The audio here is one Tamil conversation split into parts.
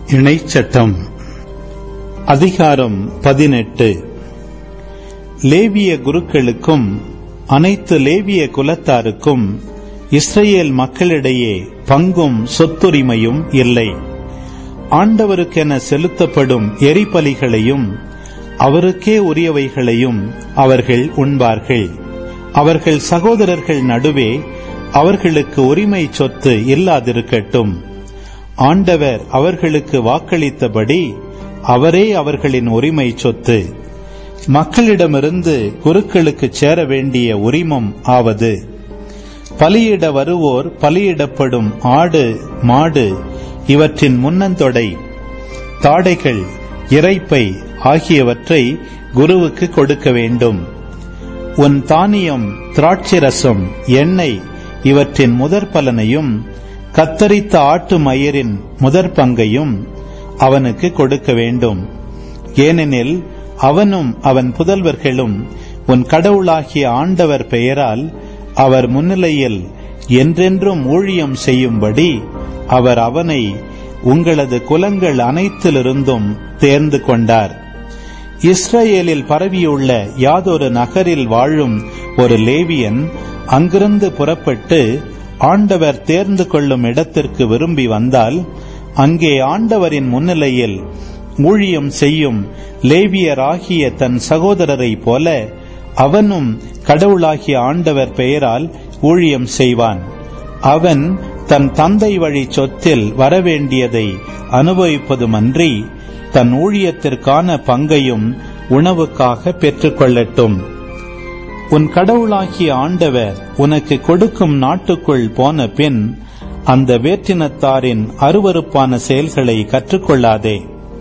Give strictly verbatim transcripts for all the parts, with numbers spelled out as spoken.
இணைச்சட்டம் அதிகாரம் பதினெட்டு. லேவிய குருக்களுக்கும் அனைத்து லேவிய குலத்தாருக்கும் இஸ்ரேல் மக்களிடையே பங்கும் சொத்துரிமையும் இல்லை. ஆண்டவருக்கென செலுத்தப்படும் எரிபலிகளையும் அவருக்கே உரியவைகளையும் அவர்கள் உண்பார்கள். அவர்கள் சகோதரர்கள் நடுவே அவர்களுக்கு உரிமை சொத்து இல்லாதிருக்கட்டும். ஆண்டவர் அவர்களுக்கு வாக்களித்தபடி அவரே அவர்களின் உரிமை சொத்து. மக்களிடமிருந்து குருக்களுக்கு சேர வேண்டிய உரிமம் ஆவது, பலியிட வருவோர் பலியிடப்படும் ஆடு மாடு இவற்றின் முன்னந்தொடை, தாடைகள், இறைப்பை ஆகியவற்றை குருவுக்கு கொடுக்க வேண்டும். உன் தானியம், திராட்சரசம், எண்ணெய் இவற்றின் முதற் பலனையும் கத்தரித்த ஆட்டு மயிரின் முதற் பங்கையும் அவனுக்கு கொடுக்க வேண்டும். ஏனெனில் அவனும் அவன் புதல்வர்களும் உன் கடவுளாகிய ஆண்டவர் பெயரால் அவர் முன்னிலையில் என்றென்றும் ஊழியம் செய்யும்படி அவர் அவனை உங்களது குலங்கள் அனைத்திலிருந்தும் தேர்ந்து கொண்டார். இஸ்ரேலில் பரவியுள்ள யாதொரு நகரில் வாழும் ஒரு லேவியன் அங்கிருந்து புறப்பட்டு ஆண்டவர் தேர்ந்து கொள்ளும் இடத்திற்கு விரும்பி வந்தால், அங்கே ஆண்டவரின் முன்னிலையில் ஊழியம் செய்யும் லேவியராகிய தன் சகோதரரை போல அவனும் கடவுளாகிய ஆண்டவர் பெயரால் ஊழியம் செய்வான். அவன் தன் தந்தை வழி சொத்தில் வரவேண்டியதை அனுபவிப்பதுமன்றி தன் ஊழியத்திற்கான பங்கையும் உணவுக்காக பெற்றுக் கொள்ளட்டும். உன் கடவுளாகிய ஆண்டவர் உனக்கு கொடுக்கும் நாட்டுக்குள் போன பின் அந்த வேற்றினத்தாரின் அருவருப்பான செயல்களை கற்றுக்கொள்ளாதே.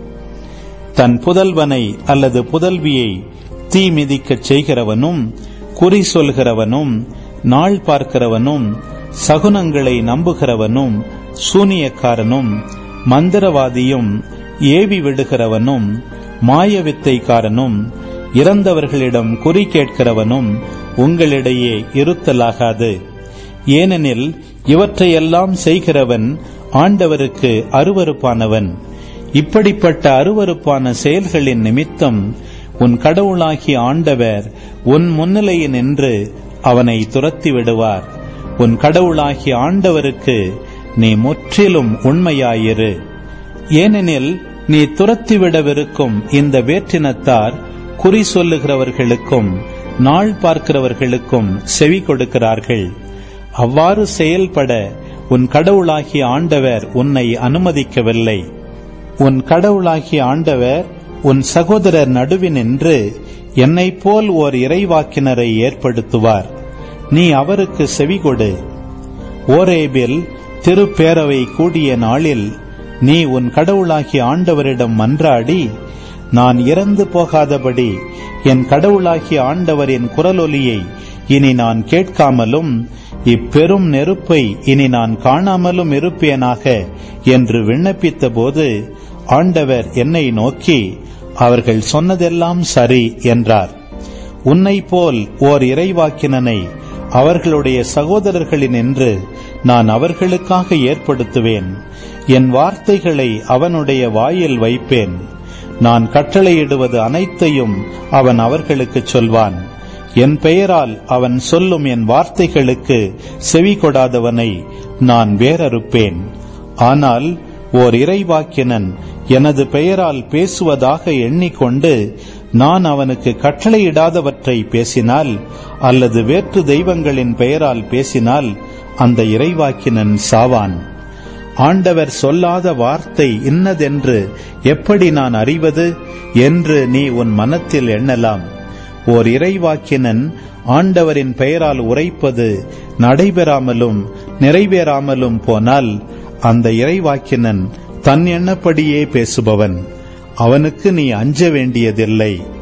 தன் புதல்வனை அல்லது புதல்வியை தீ மிதிக்கச் செய்கிறவனும், குறி சொல்கிறவனும், நாள் பார்க்கிறவனும், சகுனங்களை நம்புகிறவனும், சூனியக்காரனும், மந்திரவாதியும், ஏவி விடுகிறவனும், மாயவித்தைக்காரனும், இறந்தவர்களிடம் குறி கேட்கிறவனும் உங்களிடையே இருத்தலாகாது. ஏனெனில் இவற்றையெல்லாம் செய்கிறவன் ஆண்டவருக்கு அருவருப்பானவன். இப்படிப்பட்ட அருவருப்பான செயல்களின் நிமித்தம் உன் கடவுளாகிய ஆண்டவர் உன் முன்னிலையில் நின்று அவனை துரத்தி விடுவார். உன் கடவுளாகிய ஆண்டவருக்கு நீ முற்றிலும் உண்மையாயிரு. ஏனெனில் நீ துரத்திவிடவிருக்கும் இந்த வேற்றினத்தார் குறி சொல்லுகிறவர்களுக்கும் நாள் பார்க்கிறவர்களுக்கும் செவி கொடுக்கிறார்கள். அவ்வாறு செயல்பட உன் கடவுளாகிய ஆண்டவர் உன்னை அனுமதிக்கவில்லை. உன் கடவுளாகிய ஆண்டவர் உன் சகோதரர் நடுவினின்று என்னைப் போல் ஓர் இறைவாக்கினரை ஏற்படுத்துவார். நீ அவருக்கு செவிகொடு. ஓரேபில் திருப்பேரவை கூடிய நாளில் நீ உன் கடவுளாகிய ஆண்டவரிடம் மன்றாடி, நான் இறந்து போகாதபடி என் கடவுளாகிய ஆண்டவரின் குரலொலியை இனி நான் கேட்காமலும் இப்பெரும் நெருப்பை இனி நான் காணாமலும் இருப்பேனாக என்று விண்ணப்பித்த போது ஆண்டவர் என்னை நோக்கி, அவர்கள் சொன்னதெல்லாம் சரி என்றார். உன்னை போல் ஓர் இறைவாக்கினனை அவர்களுடைய சகோதரர்களினின்று நான் அவர்களுக்காக ஏற்படுத்துவேன். என் வார்த்தைகளை அவனுடைய வாயில் வைப்பேன். நான் கட்டளையிடுவது அனைத்தையும் அவன் அவர்களுக்கு சொல்வான். என் பெயரால் அவன் சொல்லும் என் வார்த்தைகளுக்கு செவி கொடாதவனை நான் வேறறுப்பேன். ஆனால் ஓர் இறைவாக்கினன் எனது பெயரால் பேசுவதாக எண்ணிக்கொண்டு நான் அவனுக்கு கட்டளையிடாதவற்றை பேசினால் அல்லது வேற்று தெய்வங்களின் பெயரால் பேசினால் அந்த இறைவாக்கினன் சாவான். ஆண்டவர் சொல்லாத வார்த்தை இன்னதென்று எப்படி நான் அறிவது என்று நீ உன் மனத்தில் எண்ணலாம். ஓர் இறைவாக்கினன் ஆண்டவரின் பெயரால் உரைப்பது நடைபெறாமலும் நிறைவேறாமலும் போனால் அந்த இறைவாக்கினன் தன் எண்ணப்படியே பேசுபவன். அவனுக்கு நீ அஞ்ச வேண்டியதில்லை.